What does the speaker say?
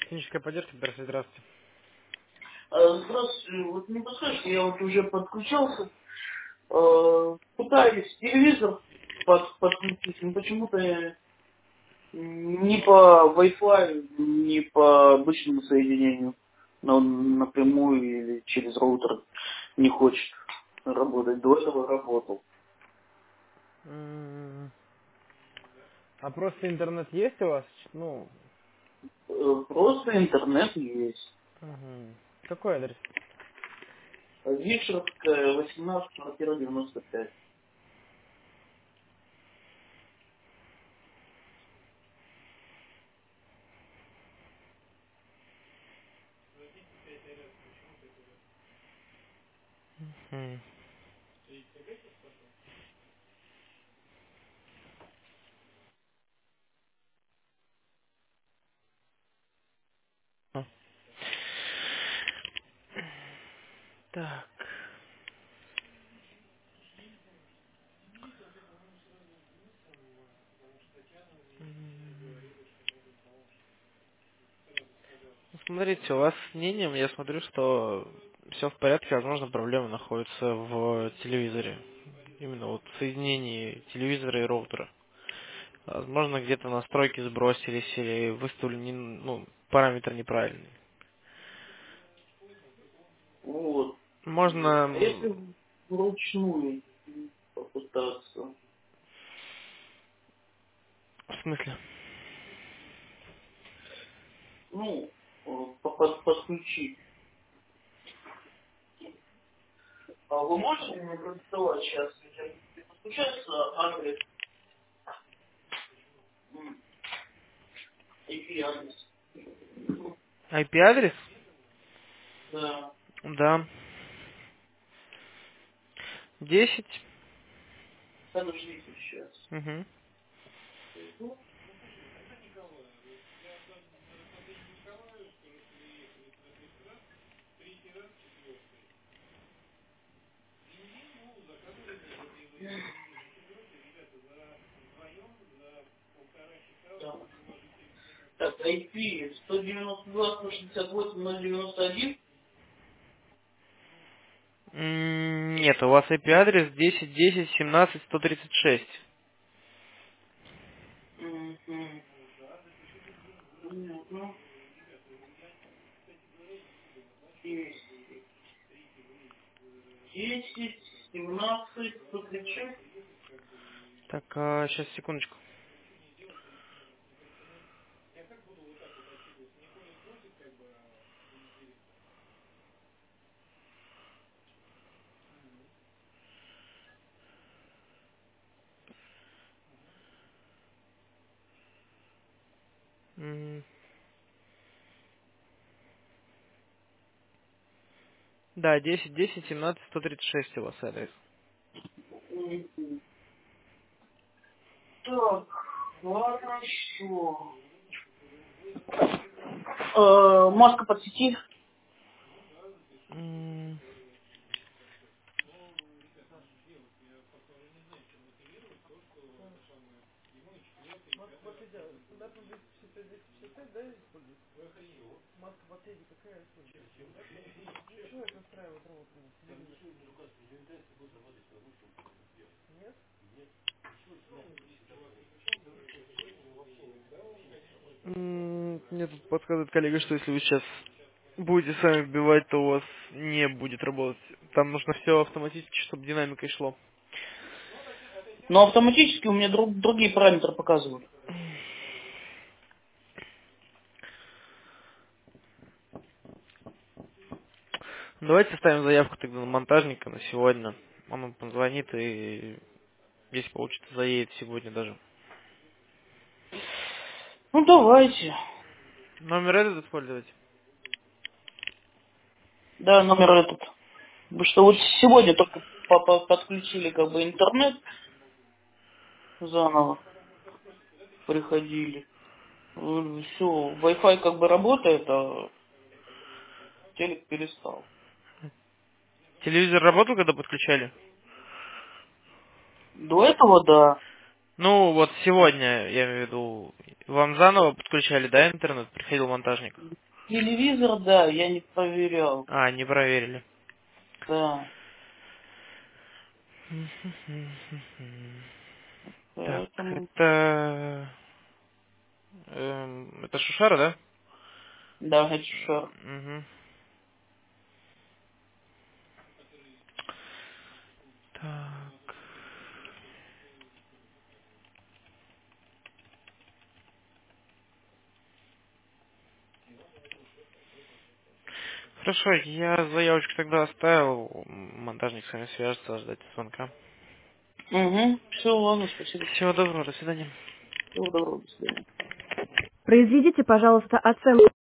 Техническая поддержка, здравствуйте. Здравствуйте, вот не подскажете, я вот уже подключался, пытаюсь телевизор подключить, но почему-то ни по Wi-Fi, ни по обычному соединению напрямую или через роутер не хочет работать. До этого работал. М, А просто интернет есть у вас? Ну, Просто интернет есть. мгм. Какой адрес? Викторовская, 18, квартира 95. М. А, Так. Ну, смотрите, у вас с мнением, я смотрю, что все в порядке, возможно, проблема находится в телевизоре. Именно вот в соединении телевизора и роутера. Возможно, где-то настройки сбросились или выставили параметр неправильный. Вот. Можно, А если вручную попытаться? в смысле? Ну, подключить. А вы можете мне продиктовать сейчас, я буду подключаться, адрес, IP-адрес? IP-адрес? Да. Да. 10. Подождите сейчас. Угу. Так, так, IP 192.168.091. Нет, у вас IP-адрес 10.10.17.136. Мгм. Понятно. 10, 10, 17, 136. Так, сейчас, секундочку. М, Да, 10.10.17.136 у вас адрес. Мгм. Так, хорошо. Маска под сети. М, Мне тут подсказывает коллега, что если вы сейчас будете сами вбивать, то у вас не будет работать. Там нужно все автоматически, чтобы динамикой шло. Но автоматически у меня другие параметры показывают. Давайте ставим заявку тогда на монтажника на сегодня. Он вам позвонит и, если получится, заедет сегодня даже. Ну, давайте. Номер этот использовать? Да, номер этот. Вы что, вот сегодня только подключили как бы интернет заново, приходили. Все, Wi-Fi как бы работает, а телек перестал. Телевизор работал, когда подключали? До этого, да. Ну, вот сегодня, я имею в виду, вам заново подключали, да, интернет? Приходил монтажник? Телевизор, да, я не проверял. А, не проверили. Да. Так, Поэтому, это Шушара, да? да, это шар. Мгм. Так. Хорошо, я заявочку тогда оставил. Монтажник с вами свяжется, ждать звонка. Угу. Все, ладно, спасибо. Всего доброго, до свидания. Всего доброго, до свидания. Произведите, пожалуйста, оценку.